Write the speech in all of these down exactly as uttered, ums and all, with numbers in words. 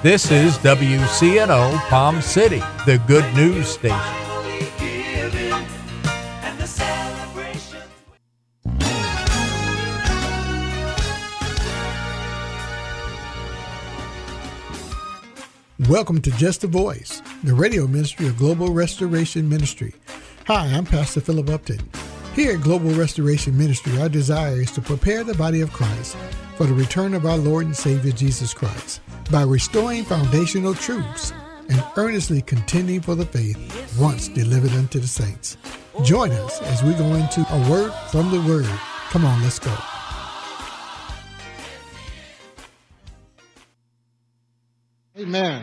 This is W C N O Palm City, the good news station. Welcome to Just a Voice, the radio ministry of Global Restoration Ministry. Hi, I'm Pastor Philip Upton. Here at Global Restoration Ministry, our desire is to prepare the body of Christ for the return of our Lord and Savior Jesus Christ by restoring foundational truths and earnestly contending for the faith once delivered unto the saints. Join us as we go into a word from the Word. Come on, let's go. Amen.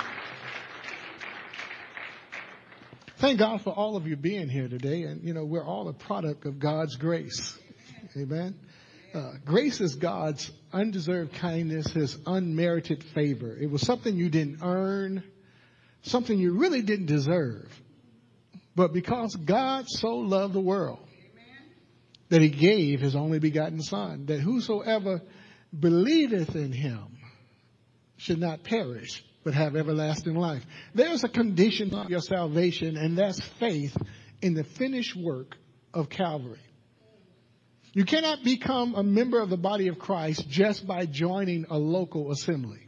Thank God for all of you being here today. And, you know, we're all a product of God's grace. Amen. Uh, grace is God's undeserved kindness, his unmerited favor. It was something you didn't earn, something you really didn't deserve. But because God so loved the world, that he gave his only begotten Son, that whosoever believeth in him should not perish, but have everlasting life. There's a condition of your salvation, and that's faith in the finished work of Calvary. You cannot become a member of the body of Christ just by joining a local assembly.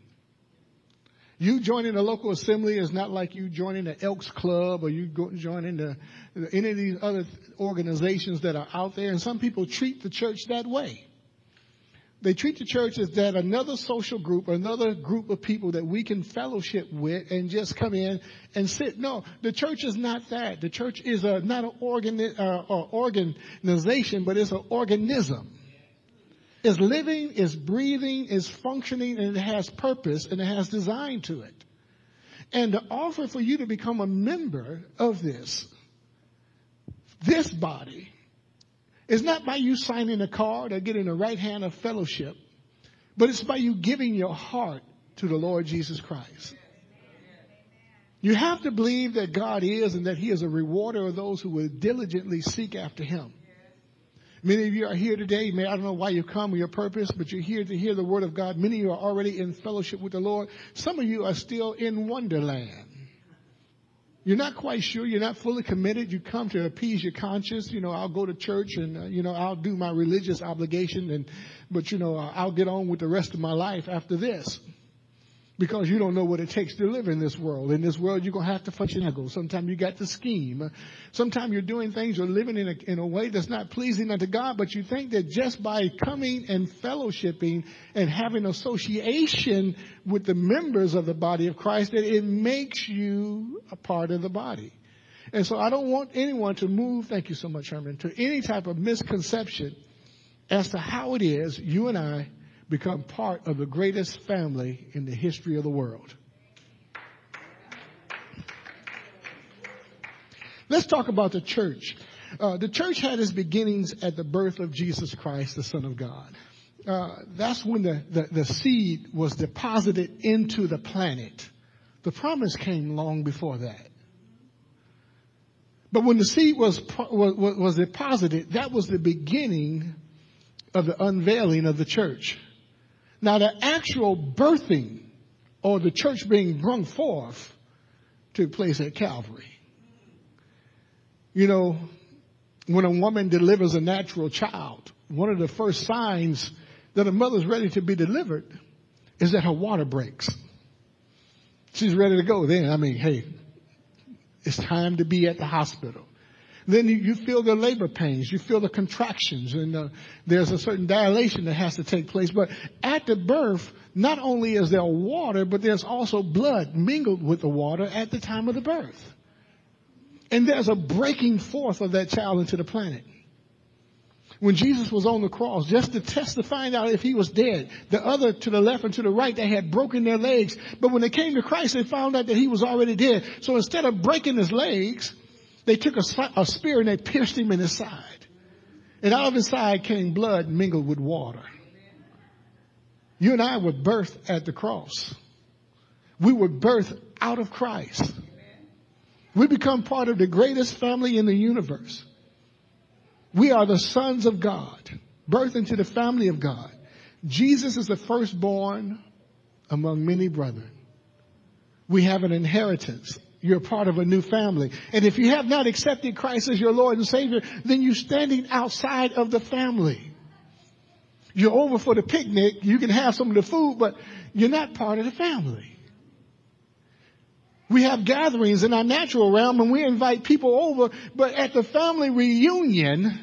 You joining a local assembly is not like you joining the Elks Club or you go, joining the, any of these other organizations that are out there. And some people treat the church that way. They treat the church as that another social group, another group of people that we can fellowship with and just come in and sit. No, the church is not that. The church is a, not an organi- uh, or organization, but it's an organism. It's living, it's breathing, it's functioning, and it has purpose, and it has design to it. And the offer for you to become a member of this, this body, it's not by you signing a card or getting a right hand of fellowship, but it's by you giving your heart to the Lord Jesus Christ. You have to believe that God is and that he is a rewarder of those who will diligently seek after him. Many of you are here today. I don't know why you come or your purpose, but you're here to hear the word of God. Many of you are already in fellowship with the Lord. Some of you are still in wonderland. You're not quite sure. You're not fully committed. You come to appease your conscience. You know, I'll go to church and, uh, you know, I'll do my religious obligation. And, but, you know, I'll get on with the rest of my life after this. Because you don't know what it takes to live in this world. In this world, you're going to have to function. Sometimes you got to scheme. Sometimes you're doing things or living in a, in a way that's not pleasing unto God. But you think that just by coming and fellowshipping and having association with the members of the body of Christ, that it makes you a part of the body. And so I don't want anyone to move, thank you so much, Herman, to any type of misconception as to how it is you and I become part of the greatest family in the history of the world. Let's talk about the church. Uh, the church had its beginnings at the birth of Jesus Christ, the Son of God. Uh, that's when the, the, the seed was deposited into the planet. The promise came long before that. But when the seed was, was, was deposited, that was the beginning of the unveiling of the church. Now, the actual birthing or the church being brung forth took place at Calvary. You know, when a woman delivers a natural child, one of the first signs that a mother's ready to be delivered is that her water breaks. She's ready to go then. I mean, hey, it's time to be at the hospital. Then you, you feel the labor pains, you feel the contractions, and uh, there's a certain dilation that has to take place. But at the birth, not only is there water, but there's also blood mingled with the water at the time of the birth. And there's a breaking forth of that child into the planet. When Jesus was on the cross, just to test to find out if he was dead, the other to the left and to the right, they had broken their legs. But when they came to Christ, they found out that he was already dead. So instead of breaking his legs, they took a, a spear and they pierced him in his side. And out of his side came blood mingled with water. You and I were birthed at the cross. We were birthed out of Christ. We become part of the greatest family in the universe. We are the sons of God, birthed into the family of God. Jesus is the firstborn among many brethren. We have an inheritance. You're part of a new family. And if you have not accepted Christ as your Lord and Savior, then you're standing outside of the family. You're over for the picnic. You can have some of the food, but you're not part of the family. We have gatherings in our natural realm and we invite people over, but at the family reunion,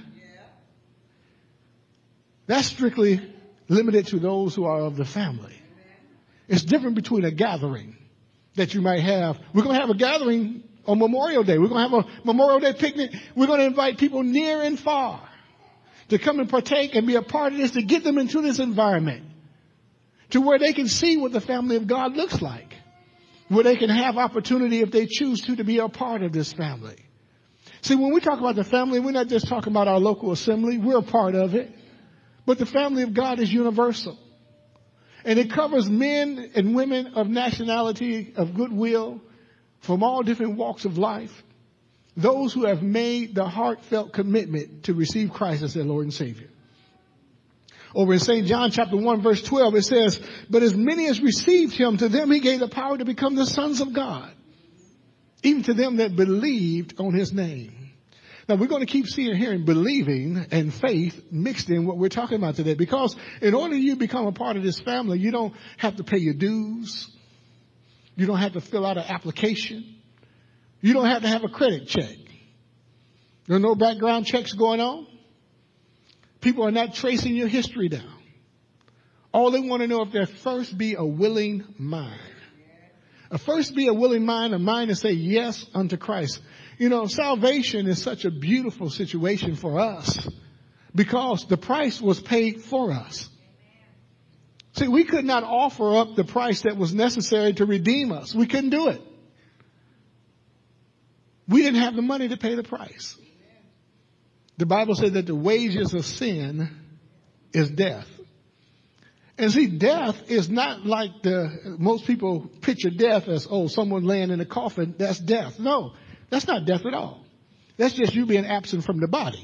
that's strictly limited to those who are of the family. It's different between a gathering that you might have. We're going to have a gathering on Memorial Day. We're going to have a Memorial Day picnic. We're going to invite people near and far to come and partake and be a part of this, to get them into this environment, to where they can see what the family of God looks like, where they can have opportunity, if they choose to, to be a part of this family. See, when we talk about the family, we're not just talking about our local assembly. We're a part of it. But the family of God is universal. And it covers men and women of nationality, of goodwill, from all different walks of life. Those who have made the heartfelt commitment to receive Christ as their Lord and Savior. Over in Saint John chapter one verse twelve, it says, but as many as received him, to them he gave the power to become the sons of God, even to them that believed on his name. Now, we're going to keep seeing here and believing and faith mixed in what we're talking about today, because in order you become a part of this family, you don't have to pay your dues. You don't have to fill out an application. You don't have to have a credit check. There are no background checks going on. People are not tracing your history down. All they want to know if there first be a willing mind. A first be a willing mind, a mind to say yes unto Christ. You know, salvation is such a beautiful situation for us because the price was paid for us. See, we could not offer up the price that was necessary to redeem us. We couldn't do it. We didn't have the money to pay the price. The Bible said that the wages of sin is death. And see, death is not like the, most people picture death as, oh, someone laying in a coffin. That's death. No, that's not death at all. That's just you being absent from the body.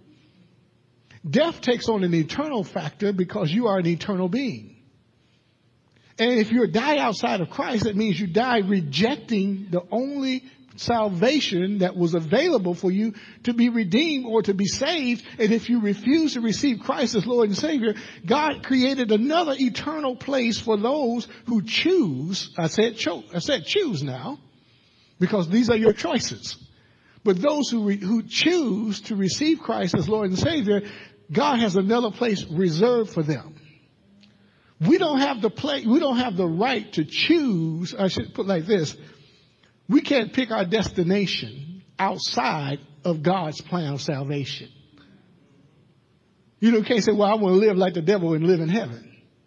Death takes on an eternal factor because you are an eternal being. And if you die outside of Christ, that means you die rejecting the only salvation that was available for you to be redeemed or to be saved. And if you refuse to receive Christ as Lord and Savior, God created another eternal place for those who choose. I said, cho- I said choose now, because these are your choices. But those who re- who choose to receive Christ as Lord and Savior, God has another place reserved for them. We don't have the play, we don't have the right to choose. I should put it like this. We can't pick our destination outside of God's plan of salvation. You know, you can't say, well, I want to live like the devil and live in heaven.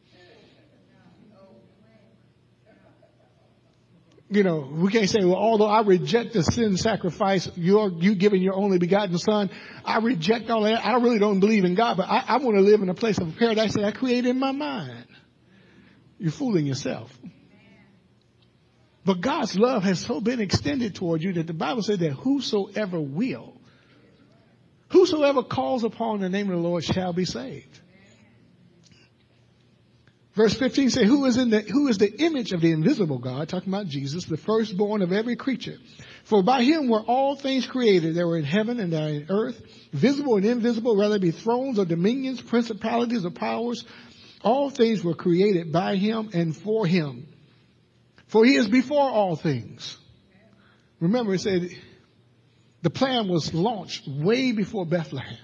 You know, we can't say, well, although I reject the sin sacrifice, you're, you giving your only begotten son, I reject all that. I really don't believe in God, but I, I want to live in a place of paradise that I created in my mind. You're fooling yourself. But God's love has so been extended toward you that the Bible said that whosoever will, whosoever calls upon the name of the Lord shall be saved. Verse fifteen says, who is in the, who is the image of the invisible God, talking about Jesus, the firstborn of every creature. For by him were all things created that were in heaven and that are in earth, visible and invisible, whether it be thrones or dominions, principalities or powers. All things were created by him and for him. For he is before all things. Remember, it said the plan was launched way before Bethlehem.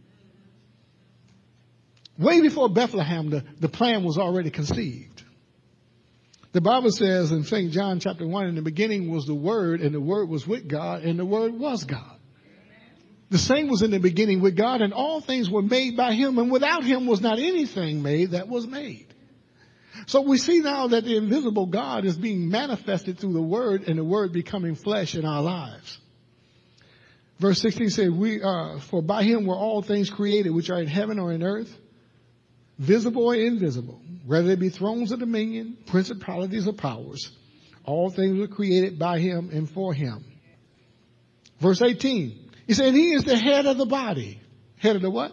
Way before Bethlehem, the, the plan was already conceived. The Bible says in Saint John chapter one, in the beginning was the Word, and the Word was with God, and the Word was God. The same was in the beginning with God, and all things were made by him, and without him was not anything made that was made. So we see now that the invisible God is being manifested through the Word, and the Word becoming flesh in our lives. Verse sixteen says, "We are, for by him were all things created, which are in heaven or in earth, visible or invisible, whether they be thrones or dominion, principalities or powers. All things were created by him and for him." Verse eighteen, he said, he is the head of the body. Head of the what?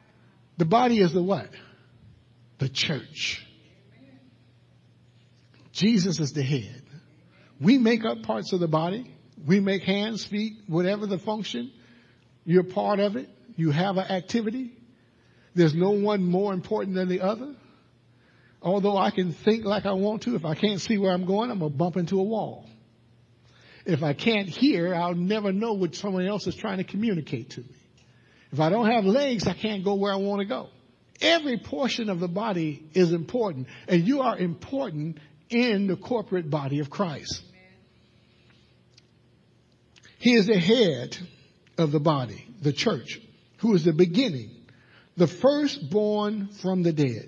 The body is the what? The church. Jesus is the head. We make up parts of the body. We make hands, feet, whatever the function. You're part of it. You have an activity. There's no one more important than the other. Although I can think like I want to, if I can't see where I'm going, I'm going to bump into a wall. If I can't hear, I'll never know what someone else is trying to communicate to me. If I don't have legs, I can't go where I want to go. Every portion of the body is important, and you are important in the corporate body of Christ. He is the head of the body, the church, who is the beginning, the firstborn from the dead,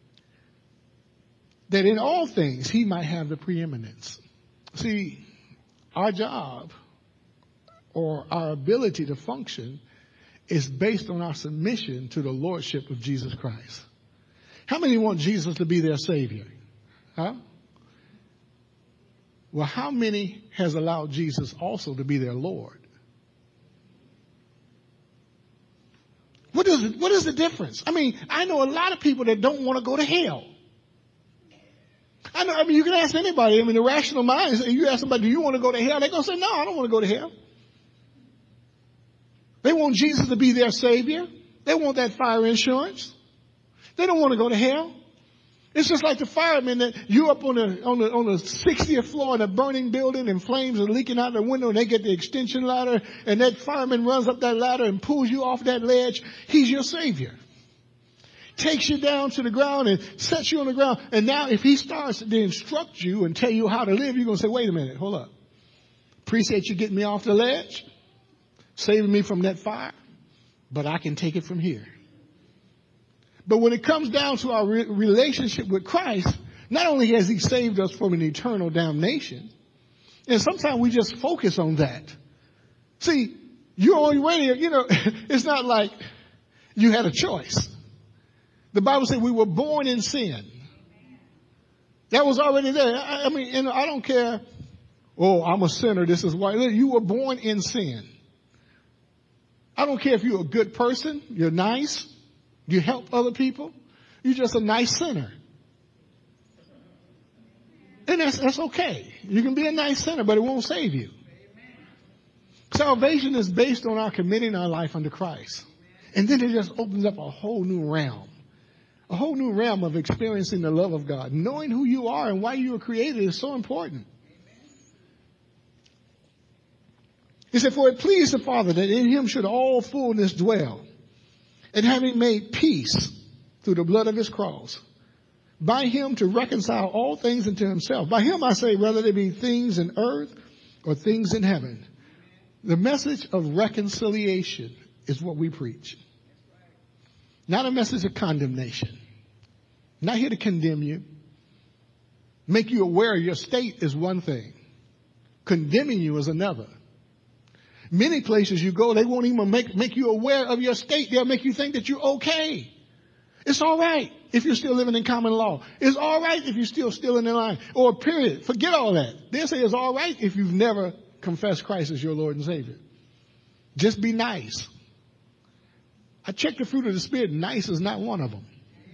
that in all things he might have the preeminence. See, our job or our ability to function is based on our submission to the lordship of Jesus Christ. How many want Jesus to be their Savior? Huh? Well, how many has allowed Jesus also to be their Lord? What is it, what is the difference? I mean, I know a lot of people that don't want to go to hell. I know, I mean, you can ask anybody. I mean, the rational mind, you ask somebody, do you want to go to hell? They're going to say, no, I don't want to go to hell. They want Jesus to be their Savior. They want that fire insurance. They don't want to go to hell. It's just like the firemen that you up on the on the on the sixtieth floor in a burning building and flames are leaking out the window and they get the extension ladder and that fireman runs up that ladder and pulls you off that ledge. He's your Savior. Takes you down to the ground and sets you on the ground. And now if he starts to instruct you and tell you how to live, you're going to say, wait a minute, hold up. Appreciate you getting me off the ledge, saving me from that fire, but I can take it from here. But when it comes down to our re- relationship with Christ, not only has he saved us from an eternal damnation, and sometimes we just focus on that. See, you're already, you know, it's not like you had a choice. The Bible said we were born in sin. That was already there. I, I mean, and I don't care, oh, I'm a sinner, this is why. You were born in sin. I don't care if you're a good person, you're nice, you help other people, you're just a nice sinner. And that's, that's okay. You can be a nice sinner, but it won't save you. Salvation is based on our committing our life unto Christ. And then it just opens up a whole new realm. A whole new realm of experiencing the love of God. Knowing who you are and why you were created is so important. He said, for it pleased the Father that in him should all fullness dwell. And having made peace through the blood of his cross, by him to reconcile all things unto himself. By him I say, whether they be things in earth or things in heaven. The message of reconciliation is what we preach. Not a message of condemnation. Not here to condemn you. Make you aware of your state is one thing. Condemning you is another. Many places you go, they won't even make, make you aware of your state. They'll make you think that you're okay. It's all right if you're still living in common law. It's all right if you're still stealing in line. Or period. Forget all that. They'll say it's all right if you've never confessed Christ as your Lord and Savior. Just be nice. I checked the fruit of the Spirit. Nice is not one of them.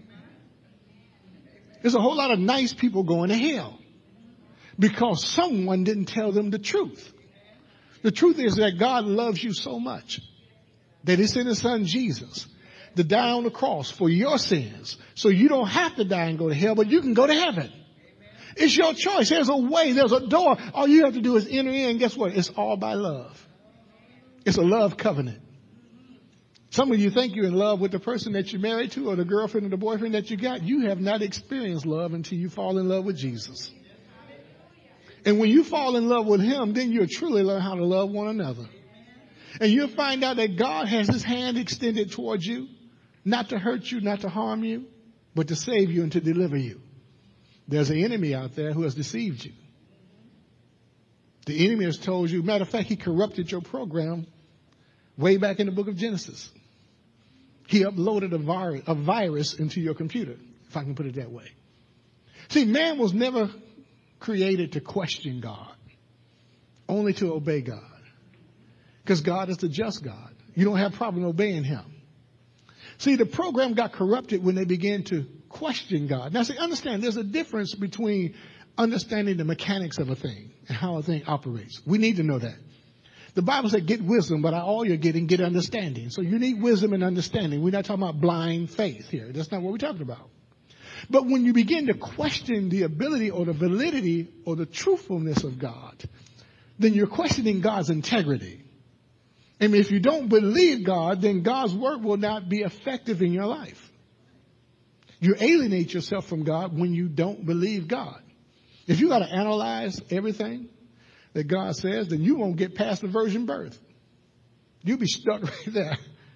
There's a whole lot of nice people going to hell because someone didn't tell them the truth. The truth is that God loves you so much that he sent his son Jesus to die on the cross for your sins. So you don't have to die and go to hell, but you can go to heaven. Amen. It's your choice. There's a way. There's a door. All you have to do is enter in. Guess what? It's all by love. It's a love covenant. Some of you think you're in love with the person that you're married to or the girlfriend or the boyfriend that you got. You have not experienced love until you fall in love with Jesus. And when you fall in love with him, then you'll truly learn how to love one another. And you'll find out that God has his hand extended towards you, not to hurt you, not to harm you, but to save you and to deliver you. There's an enemy out there who has deceived you. The enemy has told you, matter of fact, he corrupted your program way back in the book of Genesis. He uploaded a virus, a virus into your computer, if I can put it that way. See, man was never created to question God, only to obey God. Because God is the just God. You don't have a problem obeying him. See, the program got corrupted when they began to question God. Now, see, understand, there's a difference between understanding the mechanics of a thing and how a thing operates. We need to know that. The Bible said, get wisdom, but all you're getting, get understanding. So you need wisdom and understanding. We're not talking about blind faith here. That's not what we're talking about. But when you begin to question the ability or the validity or the truthfulness of God, then you're questioning God's integrity. And if you don't believe God, then God's word will not be effective in your life. You alienate yourself from God when you don't believe God. If you got to analyze everything that God says, then you won't get past the virgin birth. You'll be stuck right there.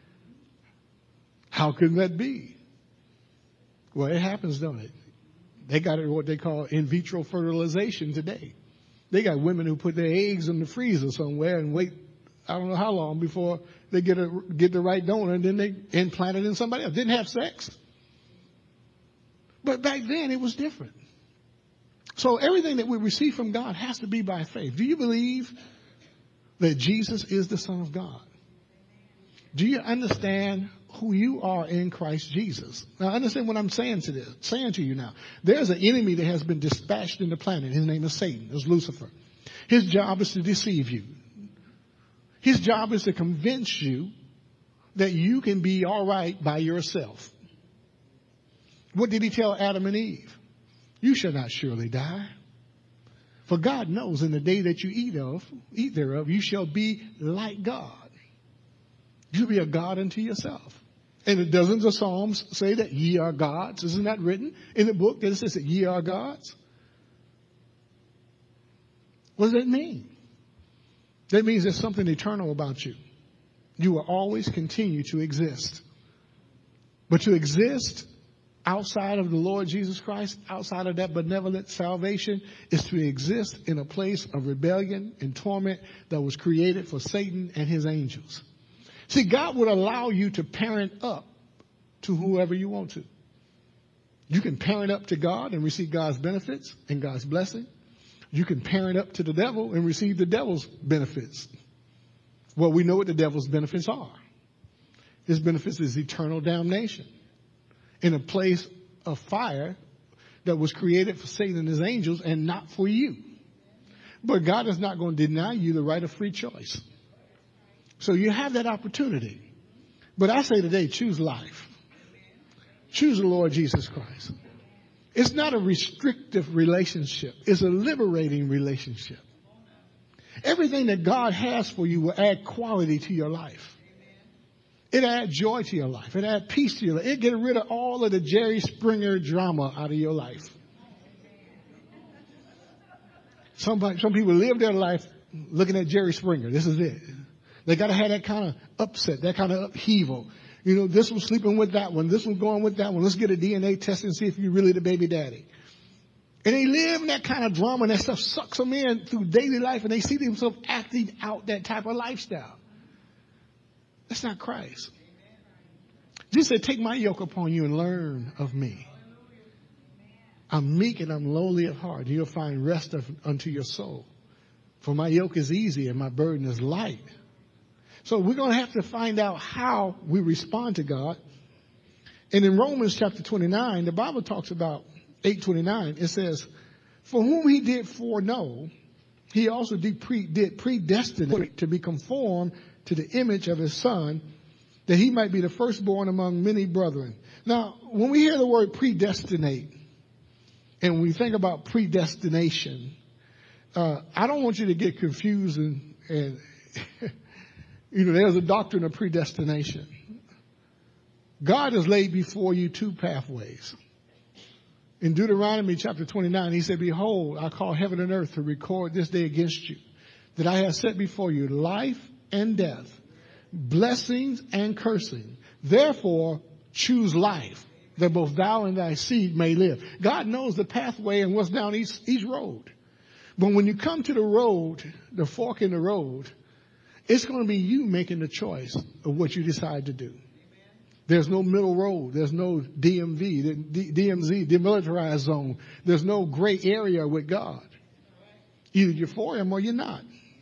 How can that be? Well, it happens, don't it? They got it what they call in vitro fertilization today. They got women who put their eggs in the freezer somewhere and wait, I don't know how long before they get a, get the right donor, and then they implant it in somebody else. Didn't have sex. But back then it was different. So everything that we receive from God has to be by faith. Do you believe that Jesus is the Son of God? Do you understand who you are in Christ Jesus? Now understand what I'm saying to this, saying to you now. There's an enemy that has been dispatched in the planet. His name is Satan. It's Lucifer. His job is to deceive you. His job is to convince you that you can be all right by yourself. What did he tell Adam and Eve? You shall not surely die. For God knows in the day that you eat of, eat thereof, you shall be like God. You'll be a God unto yourself. And the dozens of Psalms say that ye are gods. Isn't that written in the book that it says that ye are gods? What does that mean? That means there's something eternal about you. You will always continue to exist. But to exist outside of the Lord Jesus Christ, outside of that benevolent salvation, is to exist in a place of rebellion and torment that was created for Satan and his angels. See, God would allow you to parent up to whoever you want to. You can parent up to God and receive God's benefits and God's blessing. You can parent up to the devil and receive the devil's benefits. Well, we know what the devil's benefits are. His benefits is eternal damnation in a place of fire that was created for Satan and his angels and not for you. But God is not going to deny you the right of free choice. So you have that opportunity. But I say today, choose life. Choose the Lord Jesus Christ. It's not a restrictive relationship. It's a liberating relationship. Everything that God has for you will add quality to your life. It adds joy to your life. It adds peace to your life. It get rid of all of the Jerry Springer drama out of your life. Somebody, some people live their life looking at Jerry Springer. This is it. They got to have that kind of upset, that kind of upheaval. You know, this one's sleeping with that one. This one's going with that one. Let's get a D N A test and see if you're really the baby daddy. And they live in that kind of drama, and that stuff sucks them in through daily life, and they see themselves acting out that type of lifestyle. That's not Christ. Jesus said, take my yoke upon you and learn of me. I'm meek and I'm lowly of heart. You'll find rest of, unto your soul. For my yoke is easy and my burden is light. So we're going to have to find out how we respond to God. And in Romans chapter twenty-nine, the Bible talks about eight twenty-nine. It says, for whom he did foreknow, he also did, pre, did predestinate to be conformed to the image of his son, that he might be the firstborn among many brethren. Now, when we hear the word predestinate, and we think about predestination, uh, I don't want you to get confused and, and you know, there's a doctrine of predestination. God has laid before you two pathways. In Deuteronomy chapter twenty-nine, he said, behold, I call heaven and earth to record this day against you, that I have set before you life and death, blessings and cursing. Therefore, choose life, that both thou and thy seed may live. God knows the pathway and what's down each, each road. But when you come to the road, the fork in the road, it's going to be you making the choice of what you decide to do. There's no middle road. There's no D M V, D M Z, demilitarized zone. There's no gray area with God. Either you're for him or you're not.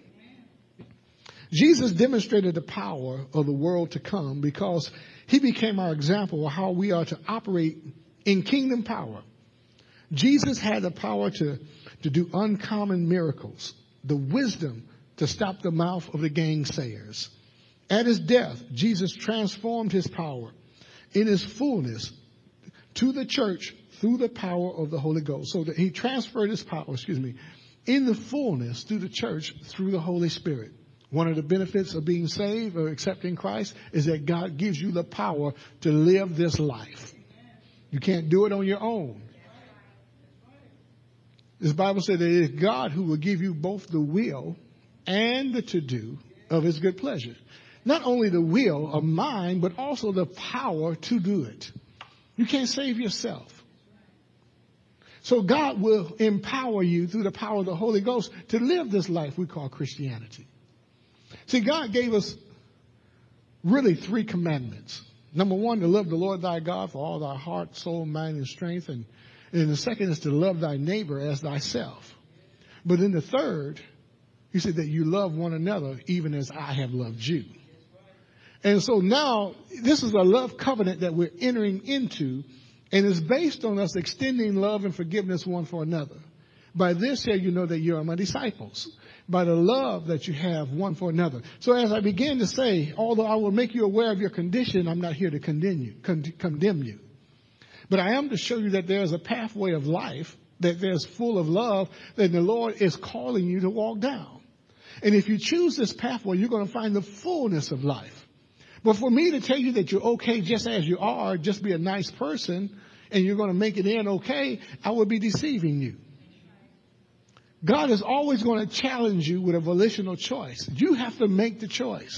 Jesus demonstrated the power of the world to come because he became our example of how we are to operate in kingdom power. Jesus had the power to, to do uncommon miracles, the wisdom to stop the mouth of the gainsayers. At his death, Jesus transformed his power in his fullness to the church through the power of the Holy Ghost. So that he transferred his power, excuse me, in the fullness to the church through the Holy Spirit. One of the benefits of being saved or accepting Christ is that God gives you the power to live this life. You can't do it on your own. This Bible said that it is God who will give you both the will and the to-do of his good pleasure. Not only the will of mind, but also the power to do it. You can't save yourself. So God will empower you through the power of the Holy Ghost to live this life we call Christianity. See, God gave us really three commandments. Number one, to love the Lord thy God for all thy heart, soul, mind, and strength. And, and the second is to love thy neighbor as thyself. But in the third, he said that you love one another even as I have loved you. And so now this is a love covenant that we're entering into, and it's based on us extending love and forgiveness one for another. By this here you know that you are my disciples, by the love that you have one for another. So as I began to say, although I will make you aware of your condition, I'm not here to condemn you, con- condemn you. But I am to show you that there's a pathway of life that there's full of love that the Lord is calling you to walk down. And if you choose this pathway, you're going to find the fullness of life. But for me to tell you that you're okay just as you are, just be a nice person, and you're going to make it in okay, I would be deceiving you. God is always going to challenge you with a volitional choice. You have to make the choice.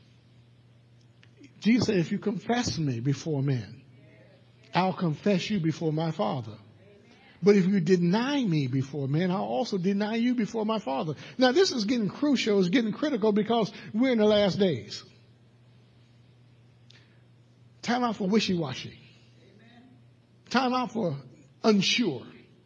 Jesus said, if you confess me before men, I'll confess you before my Father. But if you deny me before men, I'll also deny you before my Father. Now, this is getting crucial. It's getting critical because we're in the last days. Time out for wishy-washy. Time out for unsure.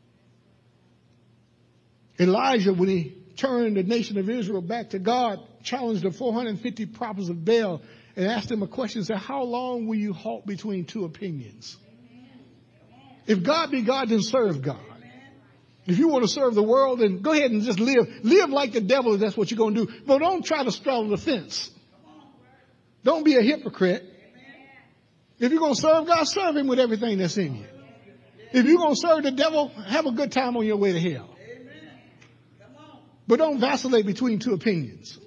Elijah, when he turned the nation of Israel back to God, challenged the four hundred fifty prophets of Baal and asked them a question. Said, how long will you halt between two opinions? If God be God, then serve God. If you want to serve the world, then go ahead and just live. Live like the devil if that's what you're going to do. But don't try to straddle the fence. Don't be a hypocrite. If you're going to serve God, serve him with everything that's in you. If you're going to serve the devil, have a good time on your way to hell. But don't vacillate between two opinions.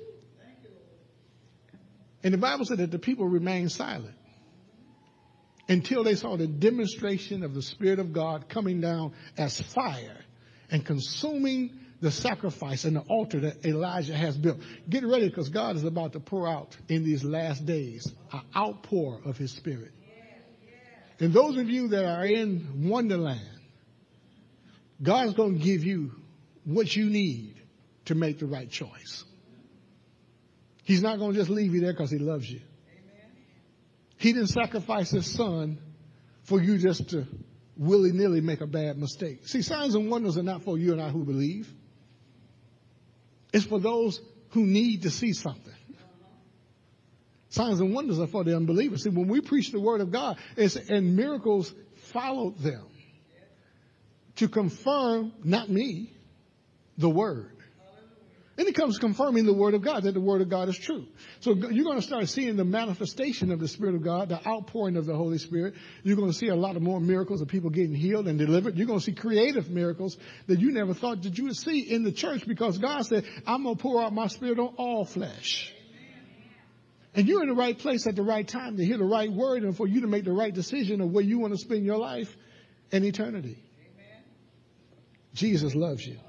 And the Bible said that the people remained silent until they saw the demonstration of the Spirit of God coming down as fire and consuming the sacrifice and the altar that Elijah has built. Get ready, because God is about to pour out in these last days an outpour of his Spirit. And those of you that are in Wonderland, God's going to give you what you need to make the right choice. He's not going to just leave you there because he loves you. He didn't sacrifice his son for you just to willy-nilly make a bad mistake. See, signs and wonders are not for you and I who believe. It's for those who need to see something. Signs and wonders are for the unbelievers. See, when we preach the word of God, it's, and miracles followed them to confirm, not me, the word. And it comes confirming the word of God, that the word of God is true. So you're going to start seeing the manifestation of the Spirit of God, the outpouring of the Holy Spirit. You're going to see a lot of more miracles of people getting healed and delivered. You're going to see creative miracles that you never thought that you would see in the church, because God said, I'm going to pour out my Spirit on all flesh. And you're in the right place at the right time to hear the right word and for you to make the right decision of where you want to spend your life and eternity. Amen. Jesus loves you.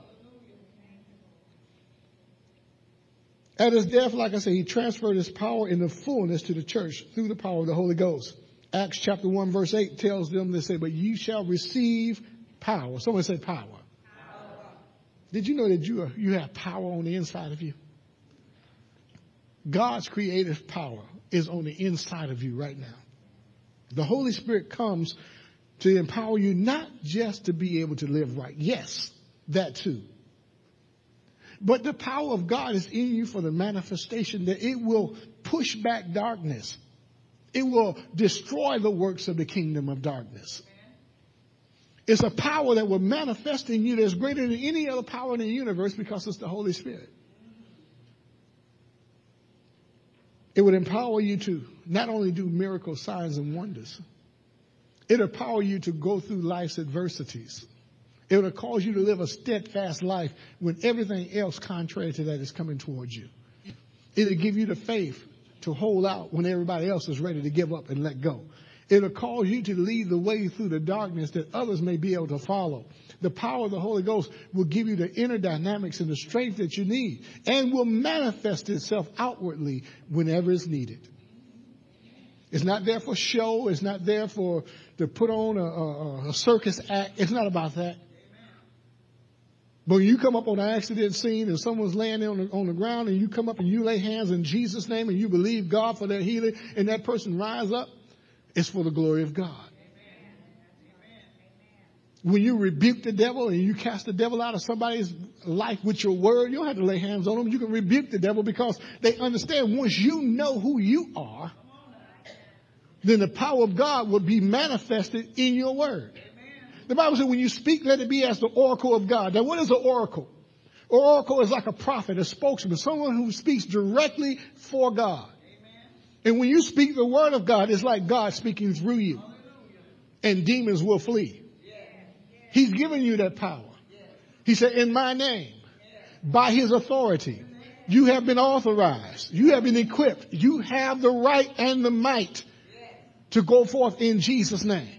At his death, like I said, he transferred his power in the fullness to the church through the power of the Holy Ghost. Acts chapter one verse eight tells them, they say, but you shall receive power. Someone say power. Power. Did you know that you are, you have power on the inside of you? God's creative power is on the inside of you right now. The Holy Spirit comes to empower you not just to be able to live right. Yes, that too. But the power of God is in you for the manifestation that it will push back darkness. It will destroy the works of the kingdom of darkness. It's a power that will manifest in you that's greater than any other power in the universe because it's the Holy Spirit. It would empower you to not only do miracles, signs, and wonders. It would empower you to go through life's adversities. It would cause you to live a steadfast life when everything else contrary to that is coming towards you. It would give you the faith to hold out when everybody else is ready to give up and let go. It'll cause you to lead the way through the darkness that others may be able to follow. The power of the Holy Ghost will give you the inner dynamics and the strength that you need and will manifest itself outwardly whenever it's needed. It's not there for show. It's not there for to put on a, a, a circus act. It's not about that. But when you come up on an accident scene and someone's laying there on the, on the ground and you come up and you lay hands in Jesus' name and you believe God for their healing and that person rise up, it's for the glory of God. Amen. When you rebuke the devil and you cast the devil out of somebody's life with your word, you don't have to lay hands on them. You can rebuke the devil because they understand once you know who you are, then the power of God will be manifested in your word. Amen. The Bible says when you speak, let it be as the oracle of God. Now, what is an oracle? An oracle is like a prophet, a spokesman, someone who speaks directly for God. And when you speak the word of God, it's like God speaking through you. And demons will flee. He's given you that power. He said, in my name, by his authority, you have been authorized. You have been equipped. You have the right and the might to go forth in Jesus' name.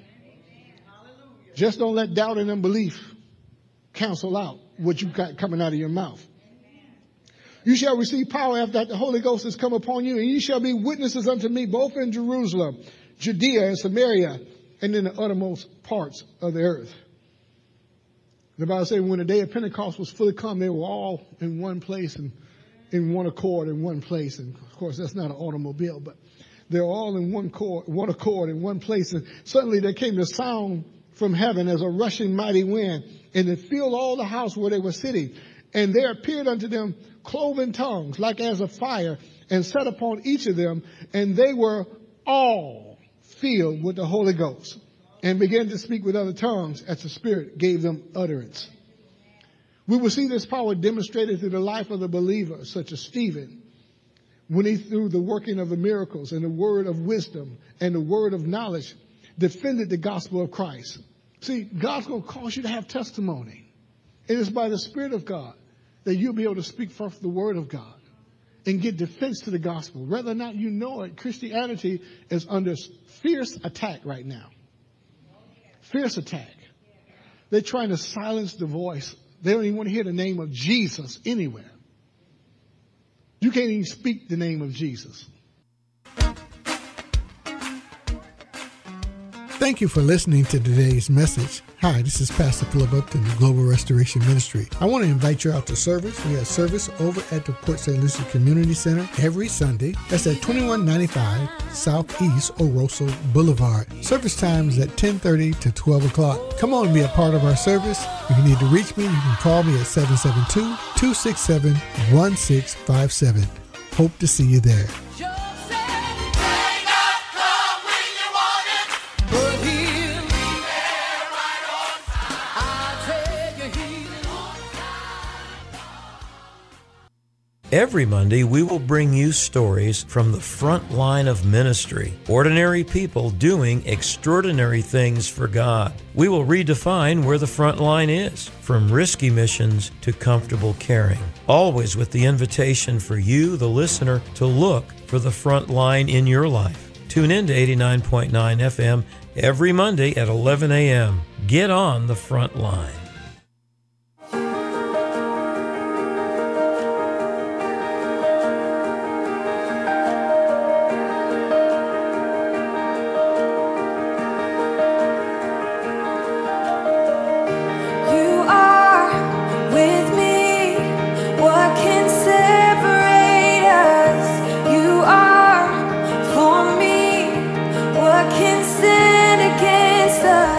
Just don't let doubt and unbelief cancel out what you got coming out of your mouth. You shall receive power after that the Holy Ghost has come upon you, and you shall be witnesses unto me both in Jerusalem, Judea, and Samaria, and in the uttermost parts of the earth. The Bible says when the day of Pentecost was fully come, they were all in one place and in one accord in one place. And of course, that's not an automobile, but they're all in one accord, one accord in one place. And suddenly there came the sound from heaven as a rushing mighty wind, and it filled all the house where they were sitting. And there appeared unto them cloven tongues like as of fire, and set upon each of them, and they were all filled with the Holy Ghost, and began to speak with other tongues as the Spirit gave them utterance. We will see this power demonstrated through the life of the believer, such as Stephen, when he, through the working of the miracles and the word of wisdom and the word of knowledge, defended the gospel of Christ. See, God's going to cause you to have testimony. It is by the Spirit of God that you'll be able to speak forth the word of God and get defense to the gospel. Whether or not you know it, Christianity is under fierce attack right now. Fierce attack. They're trying to silence the voice. They don't even want to hear the name of Jesus anywhere. You can't even speak the name of Jesus. Thank you for listening to today's message. Hi, this is Pastor Philip Upton of Global Restoration Ministry. I want to invite you out to service. We have service over at the Port Saint Lucie Community Center every Sunday. That's at twenty-one ninety-five Southeast Oroso Boulevard. Service time is at ten thirty to twelve o'clock. Come on and be a part of our service. If you need to reach me, you can call me at seven seven two, two six seven, one six five seven. Hope to see you there. Every Monday, we will bring you stories from the front line of ministry, ordinary people doing extraordinary things for God. We will redefine where the front line is, from risky missions to comfortable caring, always with the invitation for you, the listener, to look for the front line in your life. Tune in to eighty-nine point nine F M every Monday at eleven a.m. Get on the front line.